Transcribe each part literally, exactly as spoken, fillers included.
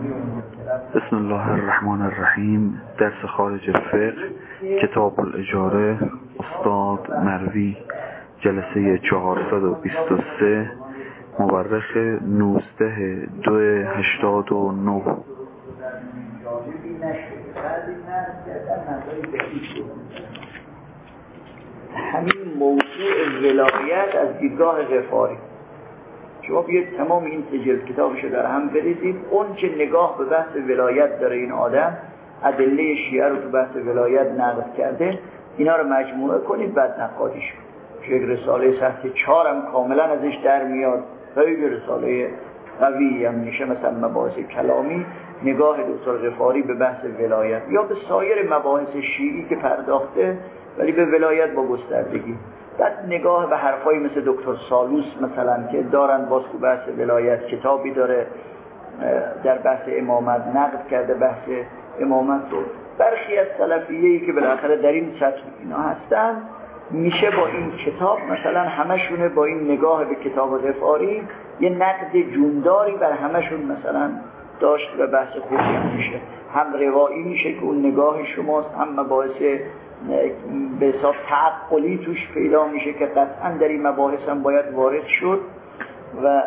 بسم الله الرحمن الرحیم. درس خارج الفقه، کتاب الاجاره، استاد مروی، جلسه چهارصد و بیست و سه، مورخ نوزده دو هشتاد و نه. همین موضوع ولایت از دیدگاه غفاری، شما بیاید تمام این سجل کتابشو در هم بریزید، اون که نگاه به بحث ولایت داره این آدم، ادله شیعه رو تو بحث ولایت نقد کرده، اینا رو مجموعه کنید بعد نقادیش کنید. یک رساله سطح چهار هم کاملا ازش در میاد، خیلی رساله قوی هم میشه، مثلا مباحث کلامی، نگاه دکتر غفاری به بحث ولایت یا به سایر مباحث شیعی که پرداخته ولی به ولایت با گستردگی. بعد نگاه به حرفایی مثل دکتر سالوس مثلا که دارن باز تو بحث ولایت، کتابی داره در بحث امامت نقد کرده بحث امامت رو. برخی از سلفیه‌ای که بالاخره در این سطح اینا هستن میشه با این کتاب مثلا همشونه با این نگاه به کتاب غفاری یه نقد جونداری بر همشون مثلا داشت و بحث خوبی هم میشه، هم روایی میشه که اون نگاه شماست، هم مباحث به حساب تعقلی توش پیدا میشه که قطعا در این مباحث هم باید وارد شد و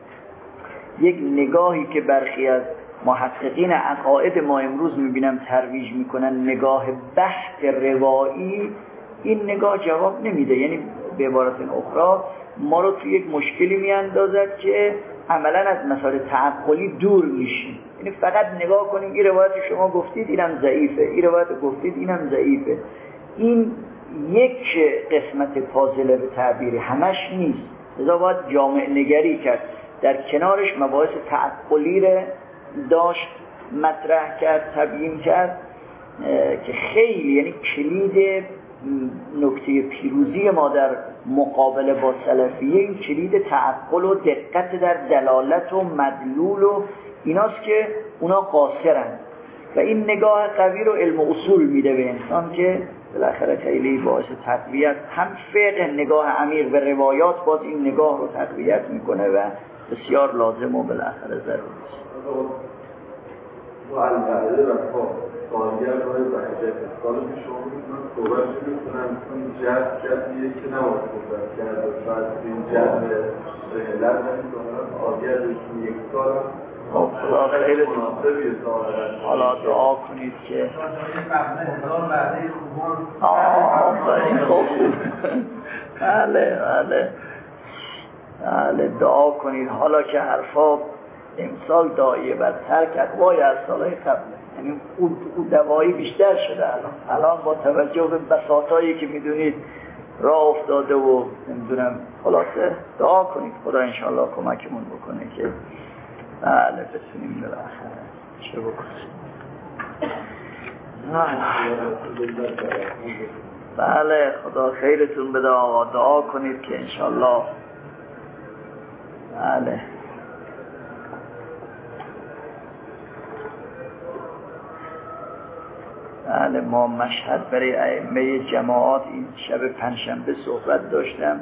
یک نگاهی که برخی از محققین عقاید ما امروز میبینم ترویج میکنن، نگاه بحث روایی، این نگاه جواب نمیده. یعنی به عبارت اخرى ما رو توی یک مشکلی میاندازد که عملا از مسائل تعقلی دور میشیم. یعنی فقط نگاه کنیم این روایت شما گفتید اینم ضعیفه، این روایت گفتید اینم ضعیفه. این یک قسمت پازل به تعبیری همش نیست، لذا باید جامع نگری کرد، در کنارش مباحث تعقلی رو داشت مطرح کرد، تبیین کرد که خیلی یعنی کلید نکته پیروزی ما در مقابله با سلفیه این کلید تعقل و دقت در دلالت و مدلول و ایناست که اونا قاصرن و این نگاه قوی رو علم اصول میده به انسان که بالاخره خیلی باعث تقویت هم فقه، نگاه عمیق به روایات باز این نگاه رو تقویت میکنه و بسیار لازم و بالاخره ضروری است. البته و سالگر رای بحجت سال که شما میتونم صحبت میکنم این جد جدیه که نباید صحبت کرد و شاید این جد رهلت نمیتونم آگر بشون یک سال خدا خیلی حالا دعا کنید که آفرین خوب بله بله بله دعا کنید حالا که حرفا امسال دعایه بر ترک اقوای از سالهای قبل، یعنی اون دوایی بیشتر شده الان الان با توجه به بساطایی که میدونید راه افتاده و نمیدونم، خلاصه دعا کنید خدا انشاءالله کمکمون بکنه که بله بتونیم بالاخره چه بکنیم. بله خدا خیرتون بده آقا، دعا کنید که انشاءالله. بله بله ما مشهد برای ائمه جماعات این شب پنجشنبه صحبت داشتم،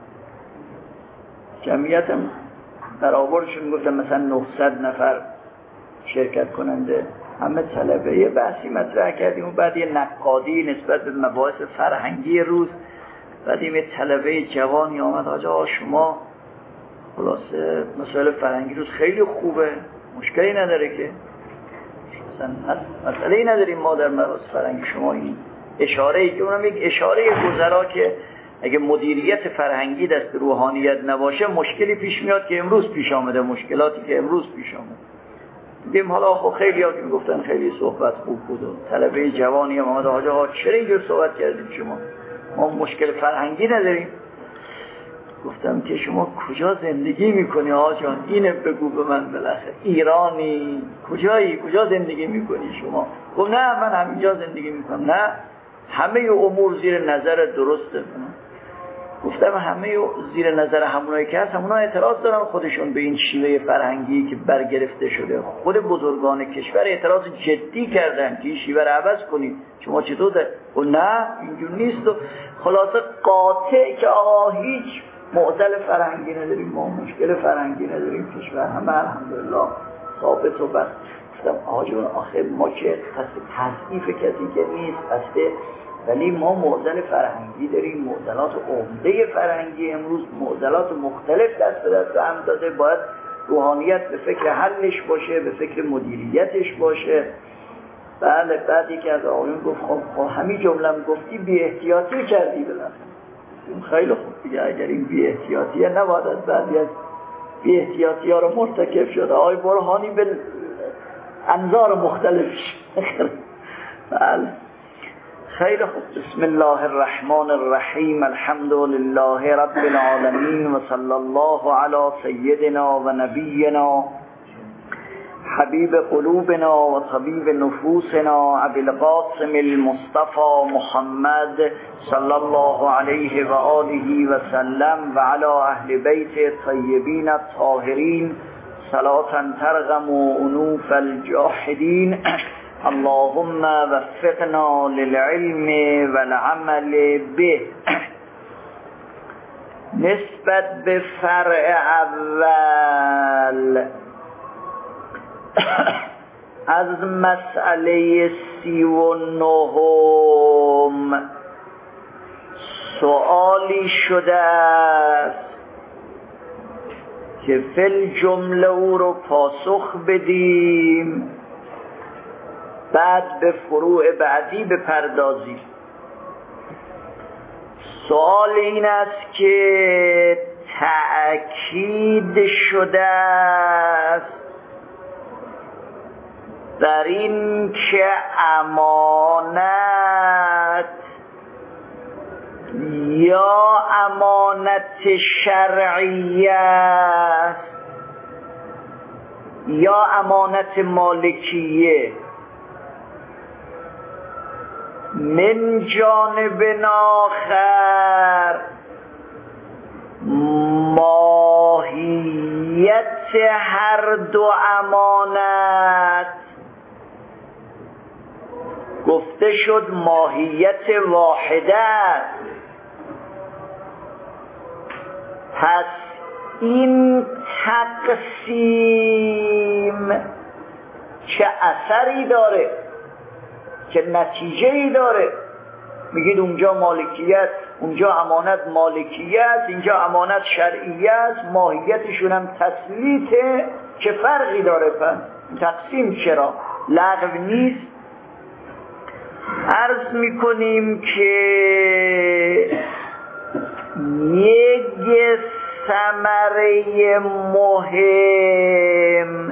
جمعیتم برآوردشون گفتم مثلا نهصد نفر شرکت کننده، همه طلبه. یه بحثی مطرح کردیم و بعد یه نقادی نسبت به مباحث فرهنگی روز، بعد یه طلبه جوانی آمد آجا شما خلاصه مسائل فرهنگی روز خیلی خوبه، مشکلی نداره که مسئله ای نداریم ما در مباحث فرهنگی. شما این اشاره ای که اونم یک اشاره گذرا که اگه مدیریت فرهنگی دست روحانیت نباشه مشکلی پیش میاد که امروز پیش آمده، مشکلاتی که امروز پیش آمده دیدیم. حالا خب خیلی ها که میگفتن خیلی صحبت خوب بود و طلبه جوانی هم آمده آجا ها چرا اینجور صحبت کردیم شما، ما مشکل فرهنگی نداریم. گفتم که شما کجا زندگی میکنی آقا جان، اینه بگو به من بالاخره، ایرانی کجایی، کجا زندگی میکنی شما؟ گفت نه من همینجا زندگی میکنم. نه همه امور زیر نظر درسته. گفتم همه زیر نظر همونایی که هست، همونا اعتراض دارن خودشون به این شیوه فرهنگی که برگرفته شده. خود بزرگان کشور اعتراض جدی کردن که این شیوه رو عوض کنید، شما چطور ده؟ و نه اینجور نیست. و خلاصه قاطع که آقا هیچ معضل فرهنگی نداریم، ما مشکل فرهنگی نداریم، کشور همه الحمدلله ثابت و بس. گفتم آقا جون آخه ما که قصد تضعیف کسی که نیست، قصد، ولی ما معضل فرهنگی داریم، معضلات عمده فرهنگی امروز، معضلات مختلف دست به دست هم داده، باید روحانیت به فکر حلش باشه، به فکر مدیریتش باشه. بله. بعد یکی از آقایون گفت خب خب همین جمله‌ام گفتی بی احتیاطی کردی بالاخره. خیلی خوب دیگه، اگر این بی احتیاطیه نباید از بعضی از بی احتیاطی ها رو مرتکب شده. آقای برهانی به انظار مختلفش. بله. خیلی خوب. بسم الله الرحمن الرحیم. الحمد لله رب العالمین و صلی الله علی سیدنا و نبینا حبیب قلوبنا و طبیب نفوسنا ابی القاسم المصطفى محمد صلی الله علیه و آله و سلم و علی اهل بیت طیبین الطاهرین صلاة ترغم انوف الجاحدین. اللهم وفقنا للعلم والعمل به. نسبت به فرع اول از مسئله سی و نهم سؤالی شده است که فی الجمله او رو پاسخ بدیم، بعد به فروع بعدی بپردازیم. سؤال این است که تأکید شده است در این که امانت یا امانت شرعیه است یا امانت مالکیه من جانب آخر ماهیت هر دو امانت گفته شد ماهیت واحده است. پس این تقسیم چه اثری داره، چه نتیجه‌ای داره؟ میگید اونجا مالکیت، اونجا امانت مالکیه است، اینجا امانت شرعیه است، ماهیتشون هم تسلیته. چه فرقی داره؟ پس تقسیم چرا لغو نیست؟ عرض میکنیم که یک ثمره مهم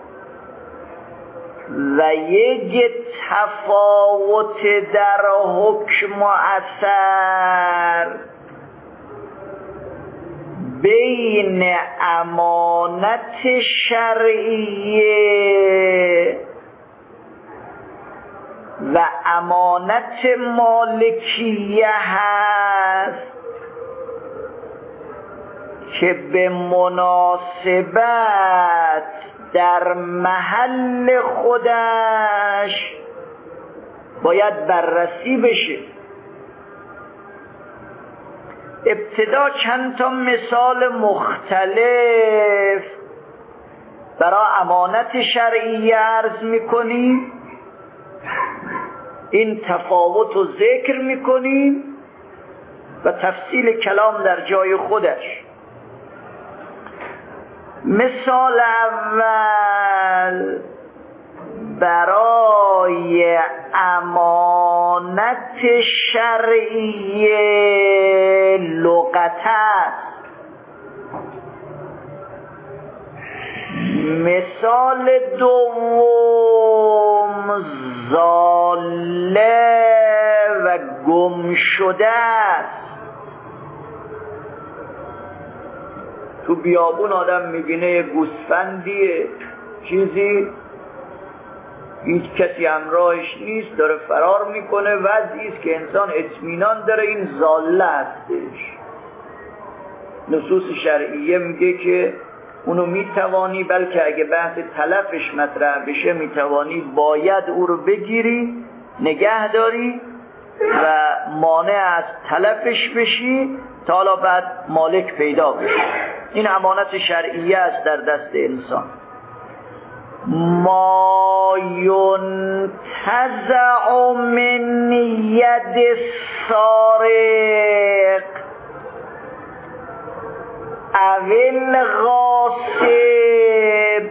و یک تفاوت در حکم و اثر بین امانت شرعیه و امانت مالکیه هست که به مناسبت در محل خودش باید بررسی بشه. ابتدا چند تا مثال مختلف برای امانت شرعیه عرض میکنیم، این تفاوت رو ذکر میکنیم و تفصیل کلام در جای خودش. مثال اول برای امانت شرعیه لغت است. مثال دوم ضاله و گم شده است. تو بیابون آدم میبینه گوسفندیه، چیزی، هیچ کسی همراهش نیست، داره فرار میکنه، وضعی است که انسان اطمینان داره این ضاله هستش. نصوص شرعیه میگه که اونو میتوانی، بلکه اگه بحث تلفش مطرح بشه میتوانی باید او رو بگیری نگه داری و مانع از تلفش بشی تا حالا بعد مالک پیدا بشه. این امانت شرعیه است در دست انسان. ما ينتزع من يد السارق او الغاصب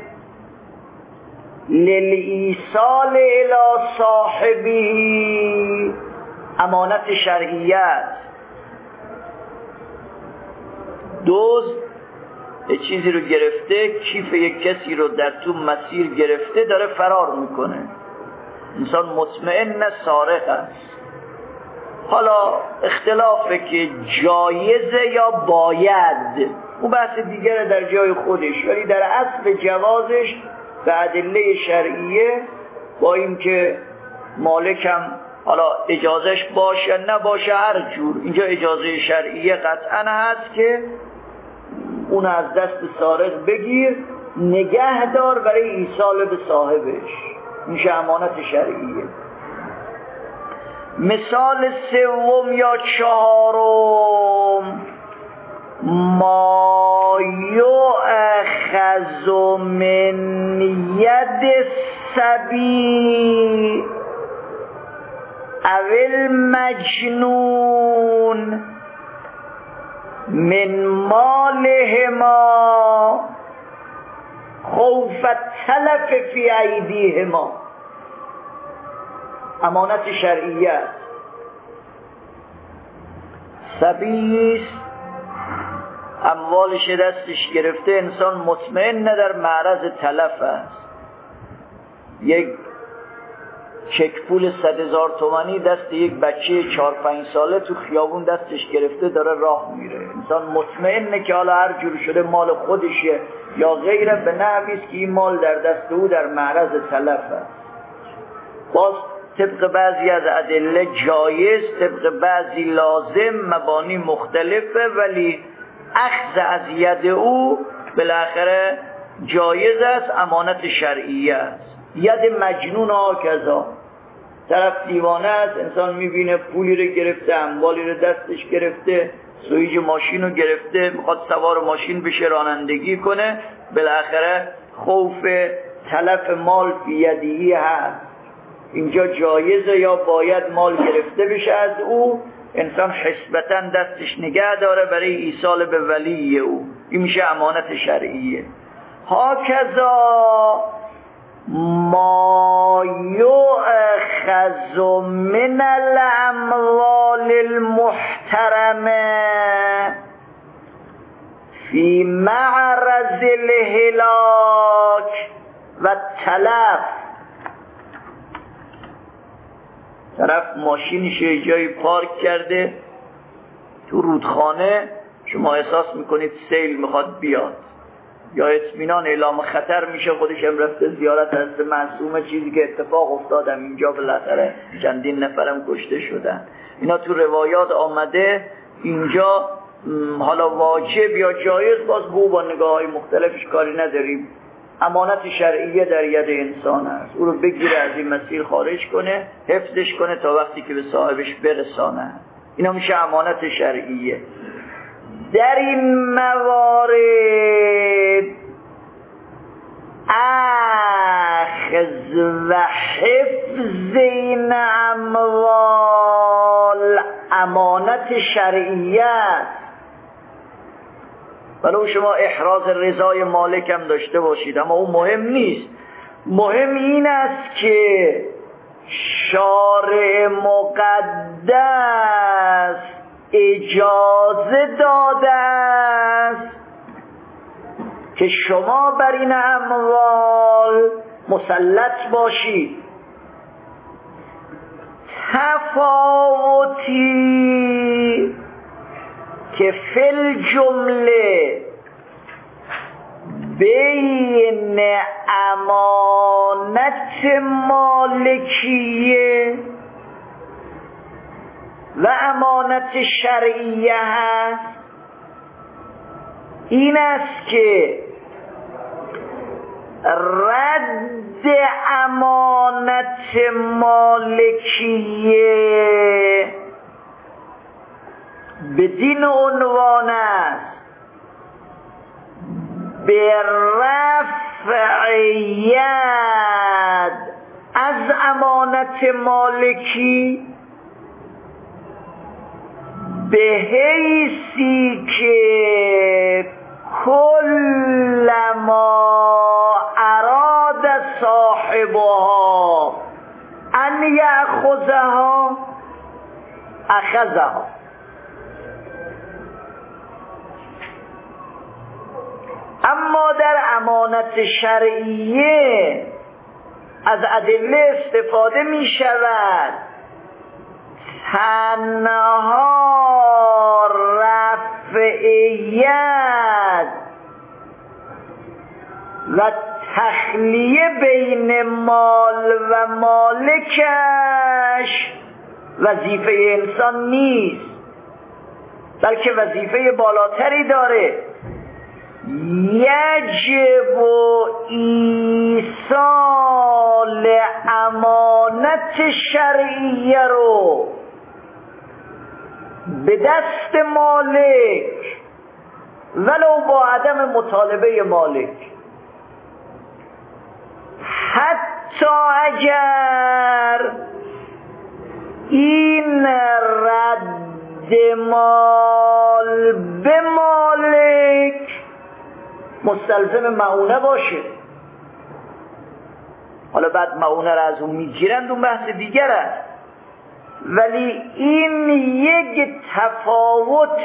للایصال الى صاحبه امانت شرعیت. دزد یه چیزی رو گرفته، کیف یک کسی رو در تو مسیر گرفته، داره فرار میکنه. انسان مطمئن سارق است. حالا اختلافه که جایزه یا باید، اون بحث دیگره در جای خودش، ولی در اصل جوازش به ادله شرعیه، با اینکه مالکم حالا اجازهش باشه نباشه هر جور، اینجا اجازه شرعیه قطعا هست که اون از دست سارق بگیر، نگه دار برای ایصال به صاحبش، میشه امانت شرعیه. مثال سوم یا چهارم، ما یؤخذ من ید الصبی او المجنون من مالهما خوف التلف فی ایدیهما. امانت شرعیه. صبیست، اموالش دستش گرفته، انسان مطمئن در معرض تلف است. یک چک پول صد هزار تومانی دست یک بچه چهار پنج ساله تو خیابون دستش گرفته، داره راه میره، انسان مطمئنه که حالا هر جور شده مال خودشه یا غیره، به نحویست که این مال در دست او در معرض تلف است. باز طبق بعضی از ادله جایز، طبق بعضی لازم، مبانی مختلفه، ولی اخذ از ید او بالاخره جایز است، امانت شرعیه است. ید مجنون ها کذا، طرف دیوانه است، انسان میبینه پولی رو گرفته، اموالی رو دستش گرفته، سویج ماشین رو گرفته، میخواد سوار ماشین بشه رانندگی کنه، بالاخره خوف تلف مال فی یدیه هست. اینجا جایزه یا باید مال گرفته بشه از او، انسان حسبتاً دستش نگه داره برای ایصال به ولی او، این میشه امانت شرعیه. هاکذا ما یؤخذ من الاموال المحترمه فی معرض الهلاک و تلف. طرف ماشینش یه جایی پارک کرده تو رودخانه، شما احساس میکنید سیل میخواد بیاد یا اطمینان اعلام خطر میشه، خودش هم رفته زیارت حضرت معصومه، چیزی که اتفاق افتادم اینجا بالاخره چندین نفرم کشته شدن، اینا تو روایات آمده. اینجا حالا واجب یا جایز، باز بو با نگاه های مختلفش کاری نداریم، امانت شرعیه در ید انسان است، او رو بگیره از این مسیر خارج کنه، حفظش کنه تا وقتی که به صاحبش برسانه، اینا میشه امانت شرعیه. در این موارد اخذ و حفظ این اموال امانت شرعیه است. ولو شما احراز رضای مالک هم داشته باشید، اما اون مهم نیست. مهم این است که شارع مقدس اجازه داده است که شما بر این اموال مسلط باشید. تفاوتی که فل جمله بین امانت مالکیه و امانت شرعیه هست این است که رد امانت مالکیه بدین عنوان است به رفع ید امانت مالکی به حیثی که کلما اراد صاحبها ان یأخذها اخذها. اما در امانت شرعیه از ادله استفاده می شود تنها رفعیت و تخلیه بین مال و مالکش وظیفه انسان نیست، بلکه وظیفه بالاتری داره. یجب ایصال امانت شرعیه رو به دست مالک ولو با عدم مطالبه مالک، حتی اگر این رد مال به مالک مستلزم معونه باشه. حالا بعد معونه را از اون میگیرند، اون بحث دیگر است، ولی این یک تفاوت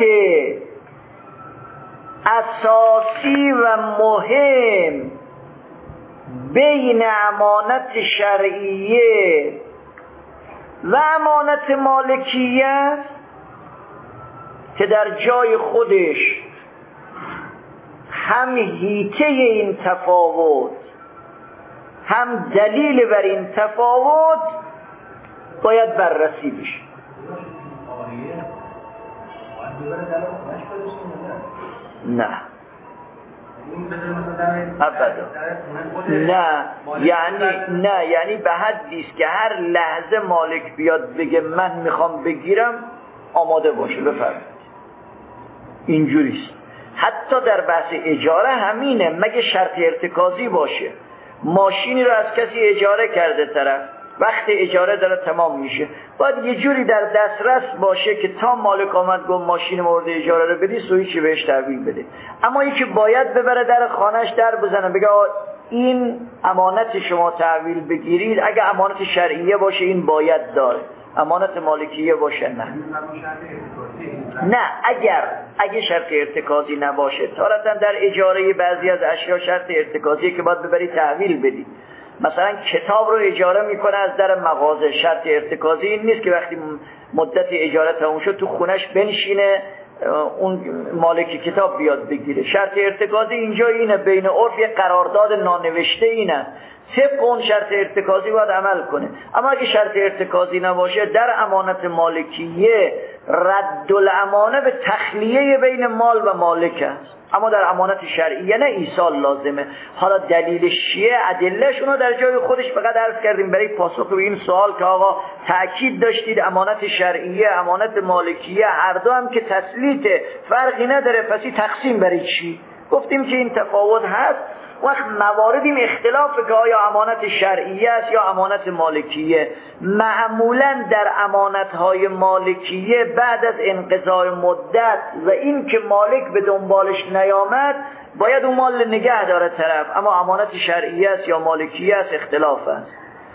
اساسی و مهم بین امانت شرعیه و امانت مالکیه که در جای خودش هم حیطه این تفاوت هم دلیل بر این تفاوت باید بررسی بشه. نه ابدا نه، یعنی نه یعنی به حدی است که هر لحظه مالک بیاد بگه من میخوام بگیرم آماده باشه بفرمایید. اینجوریست. حتی در بحث اجاره همینه، مگه شرط ارتکازی باشه. ماشینی رو از کسی اجاره کرده طرف، وقت اجاره داره تمام میشه، باید یه جوری در دسترس باشه که تا مالک آمد گفت ماشین مورد اجاره رو بدی سویچی بهش تحویل بده. اما یکی باید ببره در خانهش در بزنه بگه این امانت شما تحویل بگیرید، اگه امانت شرعیه باشه این باید داره، امانت مالکیه باشه نه. نه اگر اگه شرط ارتکازی نباشه، تارتاً در اجاره بعضی از اشیا شرط ارتکازیه که باید ببری تحویل بدی. مثلا کتاب رو اجاره میکنه از در مغازه، شرط ارتکازی این نیست که وقتی مدت اجاره تموم شد تو خونش بنشینه اون مالک کتاب بیاد بگیره. شرط ارتکازی اینجا اینه، بین عرف یک قرارداد نانوشته اینه، طبق اون شرط ارتکازی باید عمل کنه. اما اگه شرط ارتکازی نباشه، در امانت مالکیه رد الامانه به تخلیه بین مال و مالک است، اما در امانت شرعیه نه ایصال لازمه. حالا دلیل شیعه ادلهشون رو در جای خودش فقط عرض کردیم برای پاسخ به این سوال که آقا تأکید داشتید امانت شرعیه امانت مالکیه هر دو هم که تسلیته، فرقی نداره، پسی تقسیم برای چی؟ گفتیم که این تفاوت هست. وقت مواردیم اختلاف که آیا امانت شرعیه است یا امانت مالکیه. معمولا در امانتهای مالکیه بعد از انقضای مدت و این که مالک به دنبالش نیامد باید اون مال نگه داره طرف، اما امانت شرعیه است یا مالکیه است اختلاف است.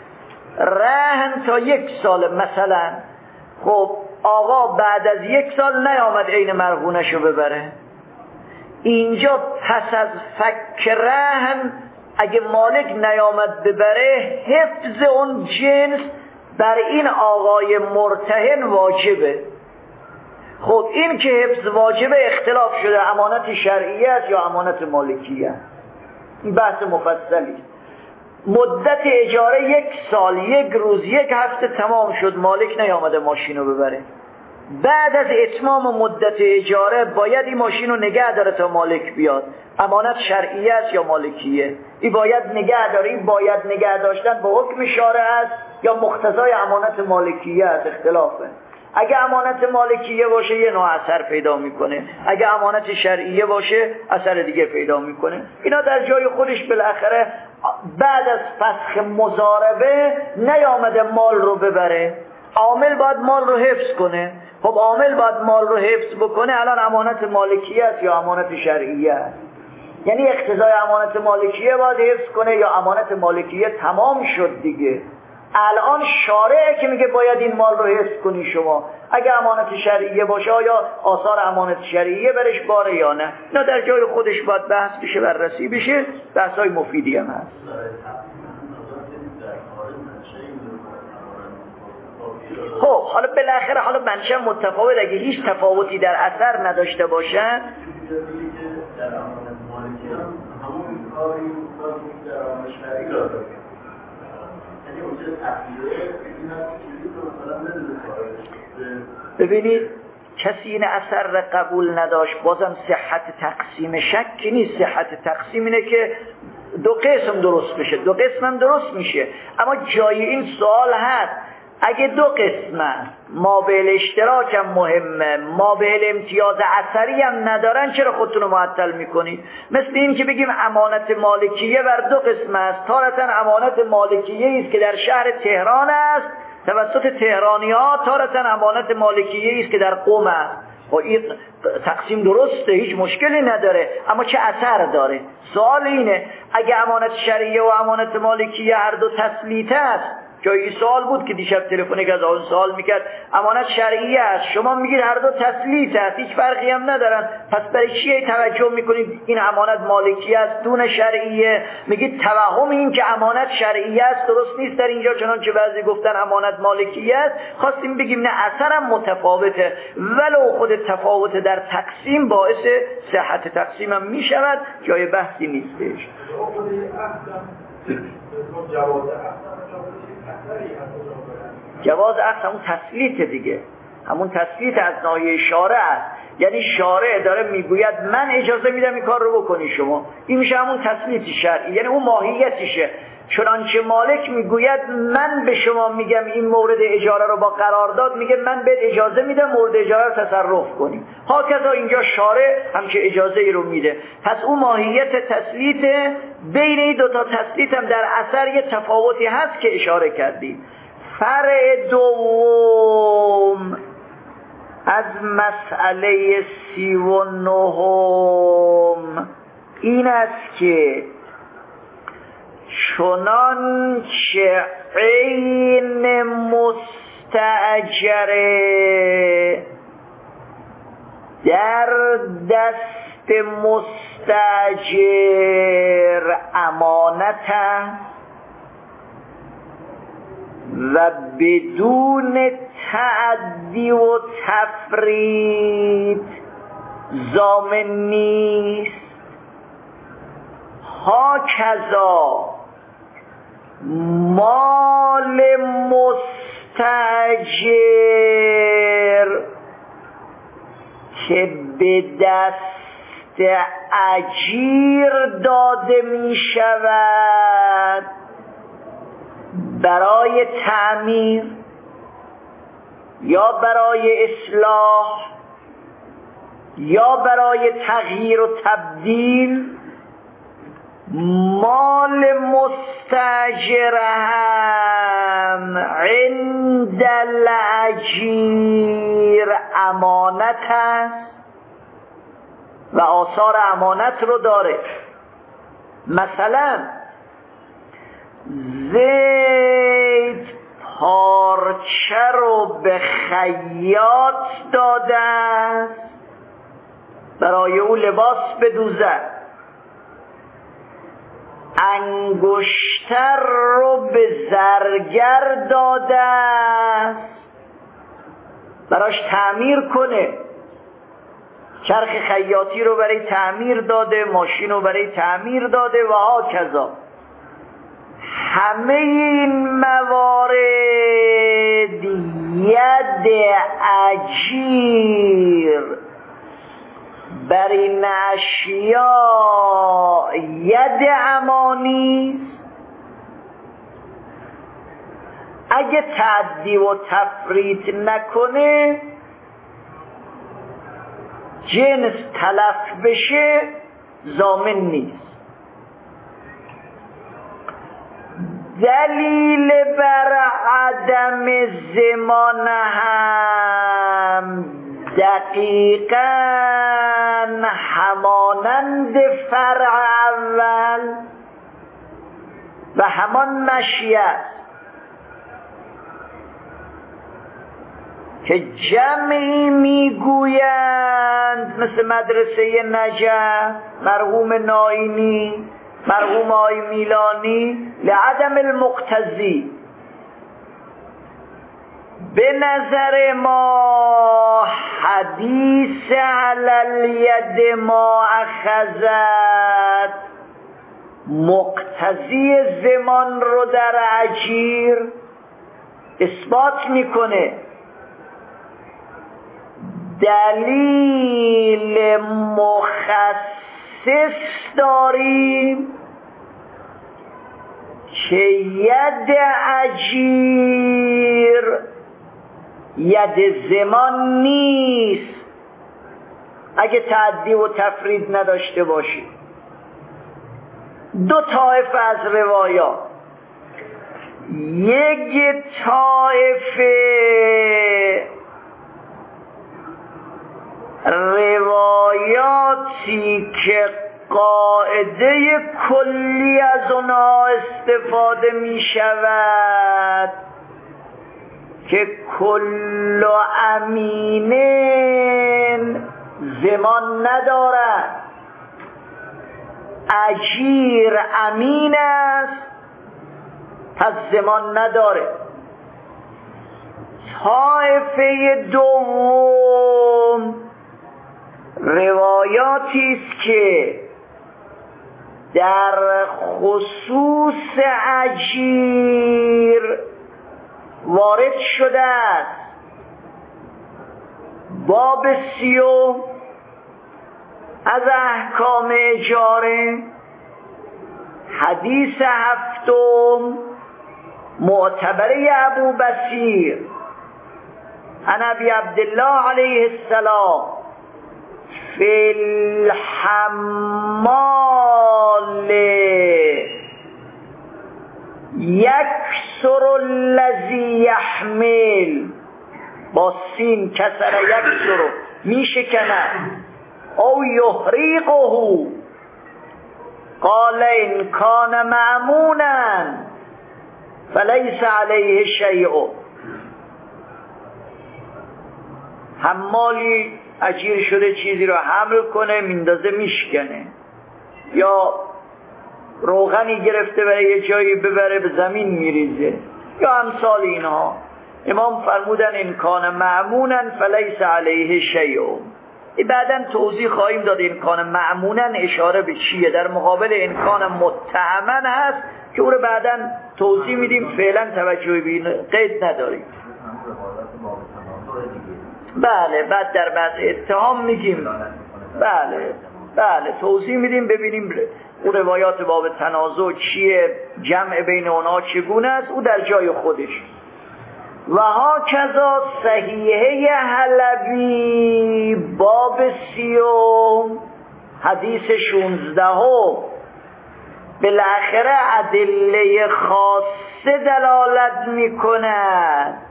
رهن تا یک سال مثلا، خب آقا بعد از یک سال نیامد عین مرهونشو ببره، اینجا پس از فک رهن اگه مالک نیامد ببره حفظ اون جنس بر این آقای مرتهن واجبه. خب این که حفظ واجبه اختلاف شده امانت شرعیه است یا امانت مالکیه، این بحث مفصلی. مدت اجاره یک سال، یک روز، یک هفته تمام شد، مالک نیامده ماشینو ببره. بعد از اتمام مدت اجاره باید این ماشین رو نگه داره تا مالک بیاد. امانت شرعیه است یا مالکیه؟ این باید نگه داره، این باید نگه داشتن با حکم شارع است یا مقتضای امانت مالکیه است؟ اختلافه. اگه امانت مالکیه باشه یه نوع اثر پیدا میکنه، اگه امانت شرعیه باشه اثر دیگه پیدا میکنه. اینا در جای خودش بالاخره بعد از فسخ مضاربه نیامده مال رو ببره. عامل باید مال رو حفظ کنه. خب عامل باید مال رو حفظ بکنه، الان امانت مالکیه است یا امانت شرعیه است؟ یعنی اقتضای امانت مالکیه باید حفظ کنه یا امانت مالکیه تمام شد دیگه. الان شارعه که میگه باید این مال رو حفظ کنی شما. اگه امانت شرعیه باشه یا آثار امانت شرعیه برش باره یا نه، نه در جای خودش باید بحث بشه، بررسی بشه، بحثای مفیدی هم هست. خب حالا بالاخره حالا منشه متفاوت، اگه هیچ تفاوتی در اثر نداشته باشن در امانت مالکی هم همون کاری که در امانت شرعی داره. یعنی اونجا تفسیره این هم چیزی که مثلا نداره. ببینید کسی این اثر را قبول نداشت، بازم صحت تقسیم شکی نیست. صحت تقسیم اینه که دو قسم درست بشه، دو قسم هم درست میشه. اما جای این سوال هست اگه دو قسمه مابل اشتراک هم مهمه، مابل امتیاز اثری هم ندارن، چرا خودتون رو معطل میکنید؟ مثل این که بگیم امانت مالکیه بر دو قسم است. تارتا امانت مالکیه است که در شهر تهران است توسط تهرانی ها، تارتا امانت مالکیه است که در قم است. و این تقسیم درسته، هیچ مشکلی نداره، اما چه اثر داره؟ سوال اینه اگه امانت شرعیه و امانت مالکیه هر دو تسلیت است، جایی سوال بود که دیشب تلفنی از اون سوال میکرد، امانت شرعیه است، شما میگید هر دو تسلیت است، هیچ فرقی هم ندارن، پس برای چیه توجه میکنید این امانت مالکیه است دون شرعیه؟ میگید توهم این که امانت شرعیه است درست نیست در اینجا، چنانچه بعضی گفتن امانت مالکیه است. خواستیم بگیم نه، اثرم متفاوته، ولو خود تفاوت در تقسیم باعث صحت تقسیم هم میشود، جای بحثی نیستش. جواز عقد همون تسلیت دیگه، همون تسلیت از ناحیه شارع است. یعنی شارع داره میگوید من اجازه میدم این کار رو بکنی شما، این میشه همون تسلیت شرعی، یعنی اون ماهیتشه. چنانچه مالک میگوید من به شما میگم این مورد اجاره رو با قرارداد، میگه من بهت اجازه میدم مورد اجاره رو تصرف کنی. هاکذا اینجا شارع همچه اجازه ای رو میده. پس اون ماهیت تسلیت، بین این دوتا تسلیت هم در اثر یه تفاوتی هست که اشاره کردیم. فرع دوم از مسئله سی و نهم این است که چنان که عین مستأجره در دست مستأجر امانت و بدون تعدی و تفرید ضامن نیست، هاکذا مال مستأجر که به دست اجیر داده می شود برای تعمیر یا برای اصلاح یا برای تغییر و تبدیل، مال مستأجر هم عند الاجیر امانت است و آثار امانت رو داره. مثلا زید پارچه رو به خیاط داده است برای او لباس بدوزد، انگشتر رو به زرگر داده است براش تعمیر کنه، چرخ خیاطی رو برای تعمیر داده، ماشین رو برای تعمیر داده و هاکذا. همه این موارد ید اجیر بر این اشیاء ید امانی، اگه تعدی و تفریط نکنه جنس تلف بشه ضامن نیست. دلیل بر عدم زمان هم دقیقاً همانند فرع اول و همان مشیت که جمعی میگویند مثل مدرسه نجف، مرحوم ناینی، مرحوم آی میلانی، لعدم المقتضی. به نظر ما حدیث علی الید ما اخذت مقتضی زمان رو در عجیر اثبات میکنه. دلیل مخصص داریم که ید عجیر ید زمان نیست اگه تعدی و تفرید نداشته باشی. دو طایفه از روایات، یک طایفه روایاتی که قاعده کلی از اونها استفاده می شود که کل امینن زمان ندارد، اجیر امین است پس زمان نداره. طایفه دوم روایاتی است که در خصوص اجیر وارد شده است. باب سیوم از احکام اجاره، حدیث هفتم معتبره ابو بصیر عن ابی عبدالله علیه السلام فی الحمال یکسر الذی یحمل، با سین کسر یکسر میشه کند، او یحریقه، قال ان کان مأمونا فلیس علیه شیء. حمالی اجیر شده چیزی رو حمل کنه میندازه میشکنه، یا روغنی گرفته برای یه جایی ببره به زمین میریزه، یا امثال اینها. امام فرمودن ان کان مأمونا فلیس علیه شیء. بعداً توضیح خواهیم داد این کان مأمونا اشاره به چیه، در مقابل این کان متهمن هست که او رو بعداً توضیح میدیم، فعلا توجه به این قید نداریم. بله بعد در بعض اتهام میگیم، بله بله توضیح میدیم ببینیم او روایات باب تنازع چیه، جمع بین اونها چگونه است، او در جای خودش. و ها کذا صحیحه حلبی باب سیوم حدیث شونزدهم بالاخره ادله خاصه دلالت میکند.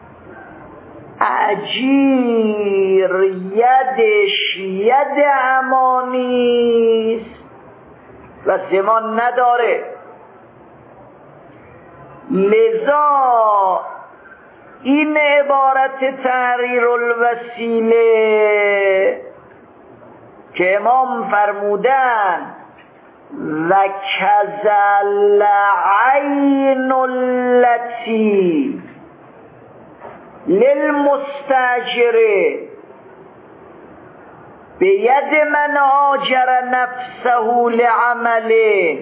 اجیر یدش ید امانیست و زمان نداره، لذا این عبارت تحریر الوسیله که امام فرمودن و کذل عین التی للمستاجره به ید من آجر نفسه لعمله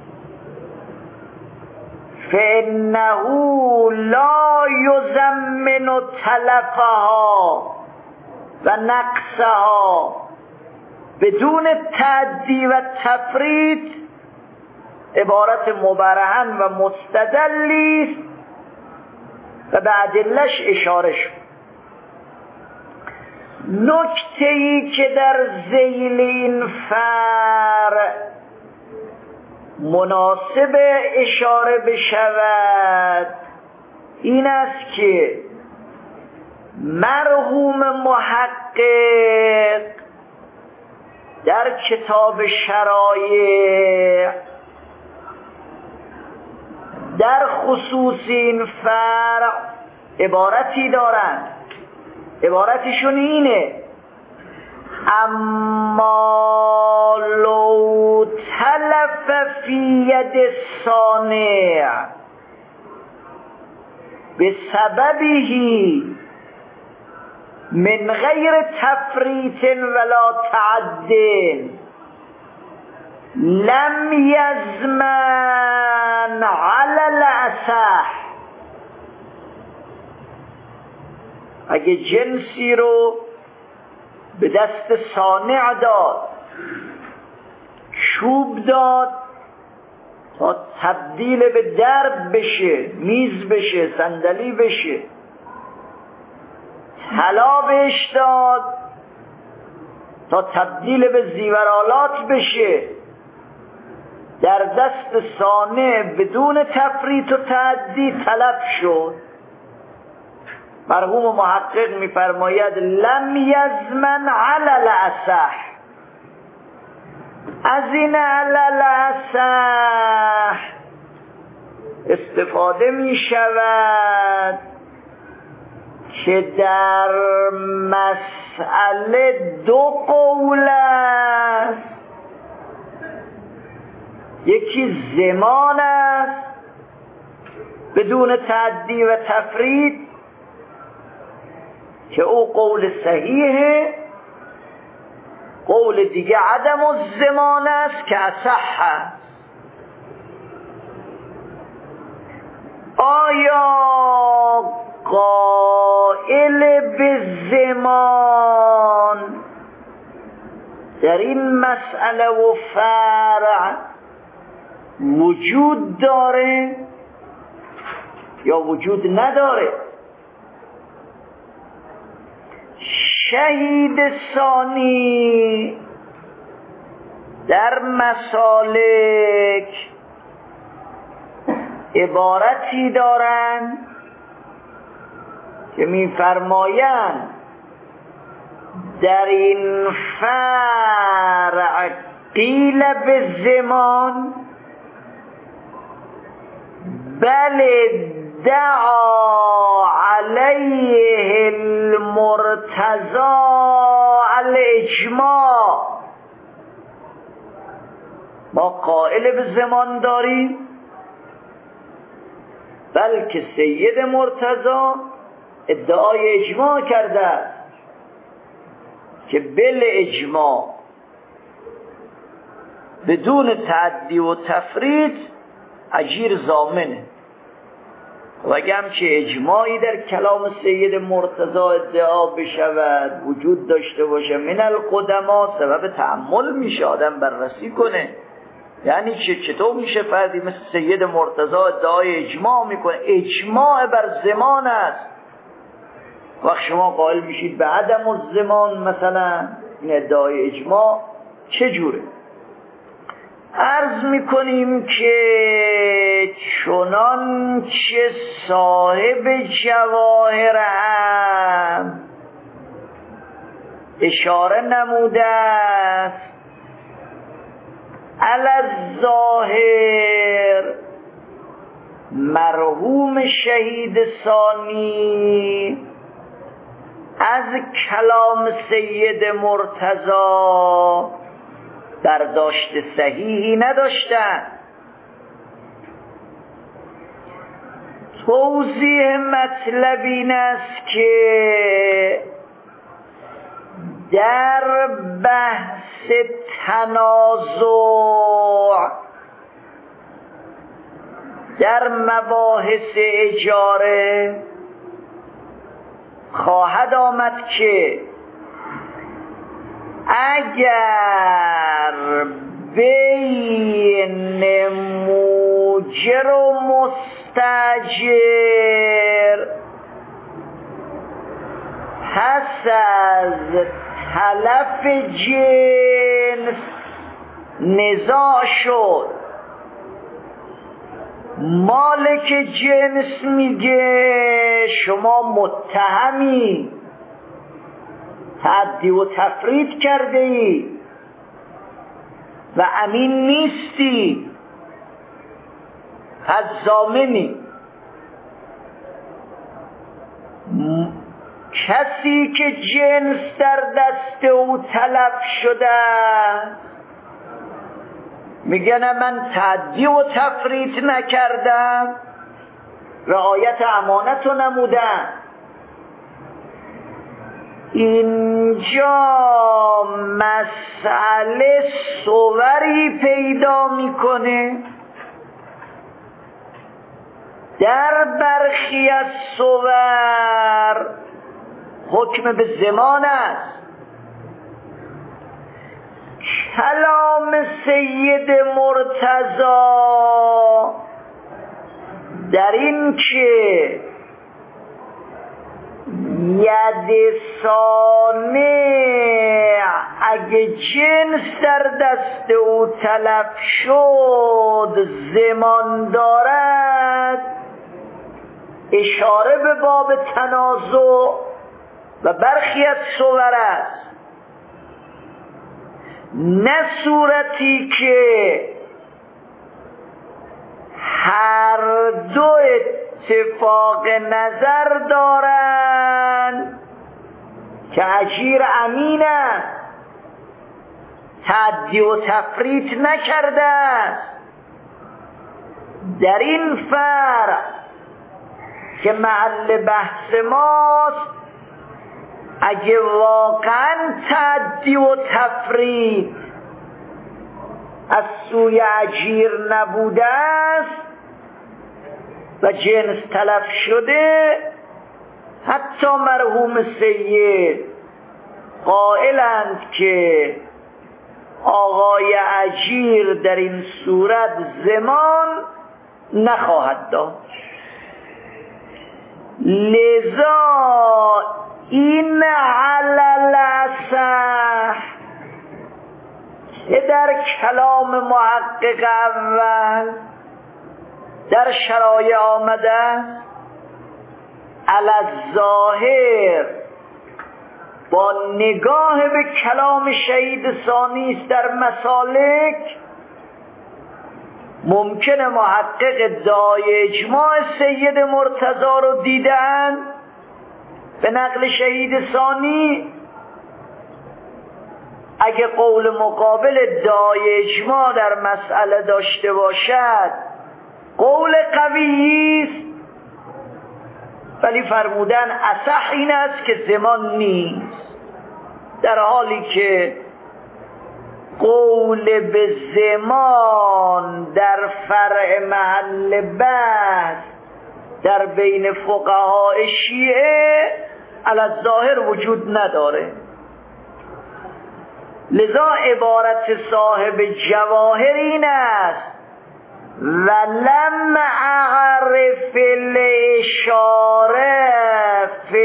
فإنه لا یضمن تلفها و نقصها بدون تعدی و تفرید، عبارت مبرهن و مستدلی است و به ادله‌اش اشاره شد. نکته‌ای که در ذیل این فرع مناسب اشاره بشود این است که مرحوم محقق در کتاب شرایع در خصوص این فرع عبارتی دارند. عبارتشون اینه: اما لو تلف فی ید صانع به سببه من غیر تفریط ولا تعد لم یضمن علی الاصح. اگه جنسی رو به دست صانع داد، چوب داد تا تبدیل به درب بشه، میز بشه، صندلی بشه، طلا بهش داد تا تبدیل به زیورآلات بشه، در دست صانع بدون تفریط و تعدی تلف شد. مرحوم محقق می‌فرماید لم یضمن علی الاصح، از این علی الاصح استفاده می شود که در مسئله دو قول است، یکی زمان است بدون تعدی و تفرید که او قول صحیحه، قول دیگه عدم الزمان است که اصح است. آیا قائل به زمان در این مسئله و فرع وجود داره یا وجود نداره؟ شهید ثانی در مسالک عبارتی دارند که می‌فرمایند در این فرع قیل به زمان بل دعا علیه المرتضی الاجماع. ما قائل به زمان داریم، بلکه سید مرتضی ادعای اجماع کرده است که بل اجماع بدون تعدی و تفرید اجیر ضامنه. و اگه همچه اجماعی در کلام سید مرتضی ادعا بشود، وجود داشته باشه، من القدما سبب تأمل میشه، آدم بررسی کنه. یعنی چه چطور میشه فردی مثل سید مرتضی ادعای اجماع میکنه؟ اجماع بر زمان است. وقت شما قائل میشید به عدم الزمان، مثلا این ادعای اجماع چجوره؟ عرض میکنیم که چنان چه صاحب جواهر هم اشاره نموده است علی الظاهر، مرحوم شهید ثانی از کلام سید مرتضی برداشت صحیحی نداشتن. توضیح مطلب این است که در بحث تنازع در مباحث اجاره خواهد آمد که اگر بین موجر و مستاجر پس از تلف جنس نزاع شد مالک جنس میگه شما متهمی، تعدی و تفرید کرده ای و امین نیستی، پس ضامنی. کسی که جنس در دست او تلف شده میگه نه من تعدی و تفرید نکردم، رعایت امانت رو نمودم. اینجا مسئله صوری پیدا میکنه. در برخی از صور حکم به زمان است. کلام سید مرتضی در این که ید صانع اگه جنس در دست او تلف شد زمان دارد، اشاره به باب تنازع و برخی از صور است، نه صورتی که هر دو اتفاق نظر دارند که اجیر امین است، تعدی و تفریط نکرده است. در این فرع که محل بحث ماست، اگه واقعا تعدی و تفریط از سوی اجیر نبوده است و جنس تلف شده، حتی مرحوم سید قائلند که آقای اجیر در این صورت زمان نخواهد داد. لذا این علل اصح که در کلام محقق اول در شرایع آمده علی الظاهر با نگاه به کلام شهید ثانی است در مسالک، ممکنه محقق دعای اجماع سید مرتضی رو دیدن به نقل شهید ثانی، اگه قول مقابل دعای اجماع در مسئله داشته باشد قول قوی است، ولی فرمودن اصح این است که زمان نیست، در حالی که قول به زمان در فرع محل بحث در بین فقهای شیعه علی الظاهر وجود نداره. لذا عبارت صاحب جواهر این است: ولم اعرف الاشاره فی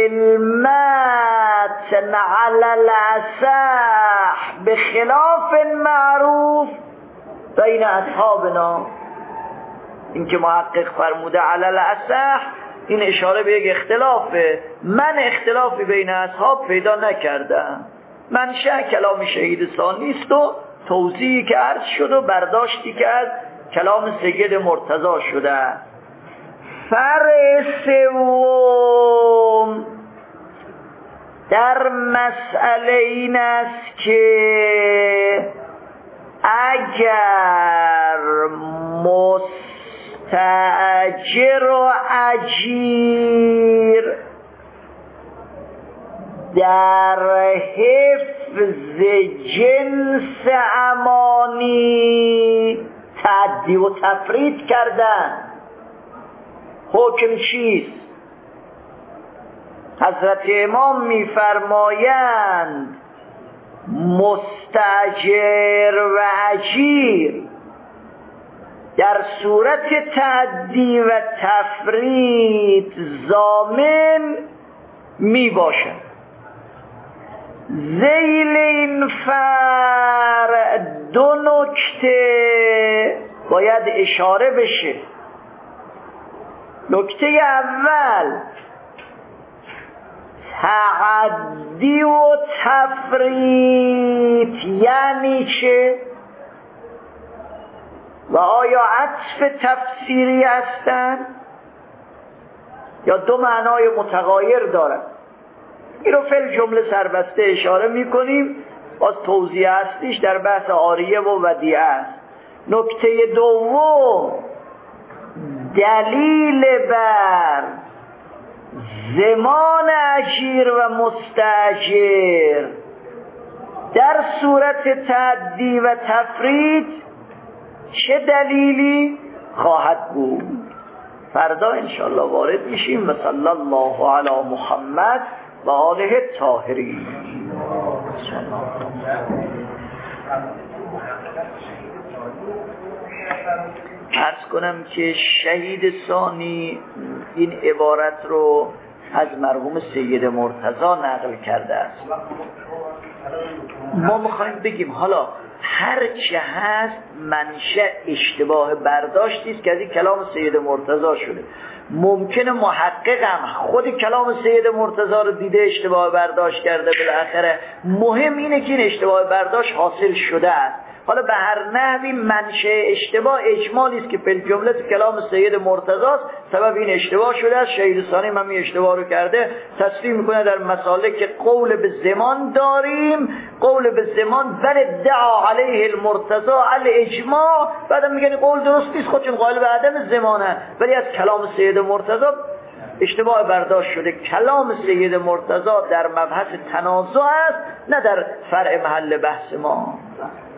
المتن علی الاصح بخلاف معروف بین اصحابنا. این که محقق فرموده علی الاصح، این اشاره به یک اختلافه. من اختلافی بین اصحاب پیدا نکردم. منشأ کلام شهید ثانی است و توضیحی که عرض شد و برداشتی که از کلام سید مرتضی شده. فرع سوم در مسئله این است که اگر مستأجر و اجیر در حفظ جنس امانی تعدی و تفرید کردن، حکم چیست؟ حضرت امام میفرمایند مستأجر و اجیر در صورت تعدی و تفرید ضامن می باشد. ذیل این فرع دو نکته باید اشاره بشه. نکته اول تعدی و تفریط یعنی چه؟ و آیا عطف تفسیری هستند یا دو معنای متغایر دارند؟ این رو فل جمله سربسته اشاره میکنیم، باز توضیح هستیش در بحث عاریه و ودیعه است. نکته دوم دلیل بر زمان اجیر و مستاجر در صورت تعدی و تفرید چه دلیلی خواهد بود؟ فردا انشاءالله وارد میشیم. و صلی الله علی محمد و آله الطاهرین. عرض کنم که شهید ثانی این عبارت رو از مرحوم سید مرتضی نقل کرده است. ما میخوایم بگیم حالا هر چه هست منشأ اشتباه برداشتی است که از این کلام سید مرتضی شده. ممکنه محقق هم خود کلام سید مرتضی رو دیده اشتباه برداشت کرده، بالاخره مهم اینه که این اشتباه برداشت حاصل شده است. حالا به هر نحوی منشأ اشتباه اجمالی است که فی الجمله تو کلام سید مرتضی است، سبب این اشتباه شده است. شهید ثانی هم این اشتباه رو کرده، تصریح میکنه در مسالک که قول به زمان داریم، قول به زمان بل ادعا علیه المرتضی الاجماع، بعدم میگن قول درست نیست خودشون قائل به عدم زمانه، ولی از کلام سید مرتضی اشتباه برداشت شده. کلام سید مرتضی در مبحث تنازع است، نه در فرع محل بحث ما.